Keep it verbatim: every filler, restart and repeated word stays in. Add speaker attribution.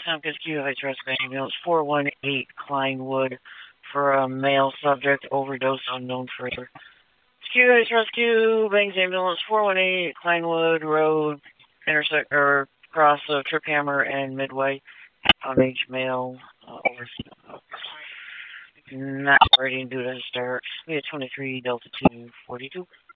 Speaker 1: Tompkins Q H Rescue Ambulance four one eight Kleinwood for a male subject overdose unknown further. Q H Rescue Bangs Ambulance four one eight Kleinwood Road intersect or cross of Trip Hammer and Midway. On H male uh, over uh, not operating due to hysterics. We had twenty-three Delta two forty-two.